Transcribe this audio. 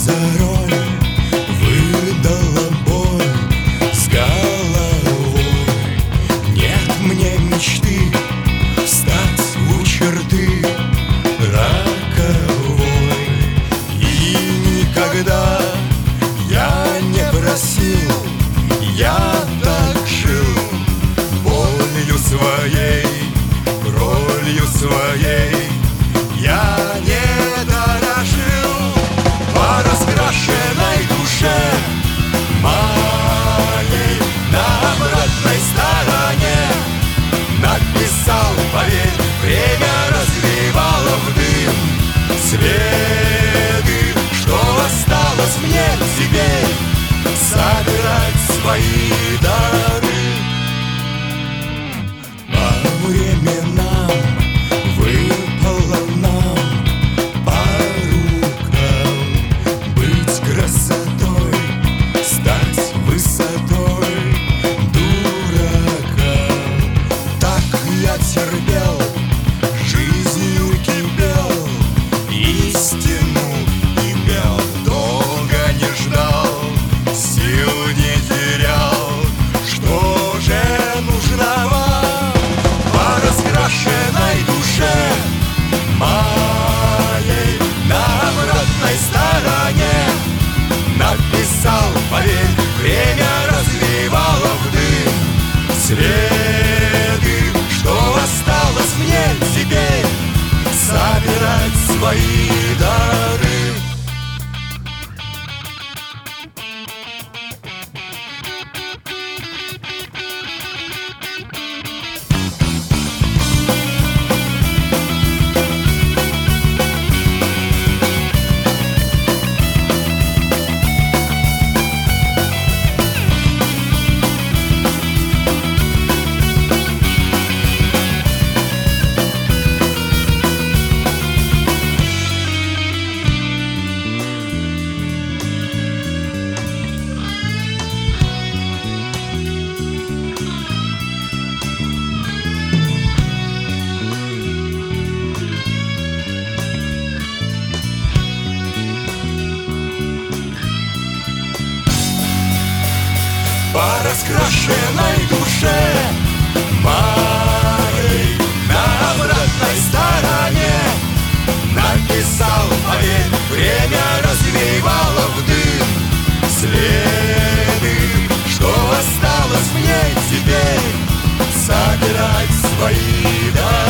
зарой выдала боль с головой. Нет мне мечты встать у черты роковой. И никогда я не просил, я так жил болью своей, ролью своей. Я не дорожил по раскрашенной душе моей. На обратной стороне написал, поверь, время развивало в дым следы. Что осталось мне теперь? Собирать свои дары. По временам выпало нам по рукам быть красотой, стать высотой дурака. Так я терпел, жизнью кипел, истину имел, долго не ждал, сил не терял. Что же нужно вам по раскрашенной душе моей? На обратной стороне написал, поверь, время развивало в дым следы. Что осталось мне теперь? Собирать свои дары. По раскрашенной душе моей на обратной стороне написал, поверь, время развивало в дым следы. Что осталось мне теперь? Собирать свои дары.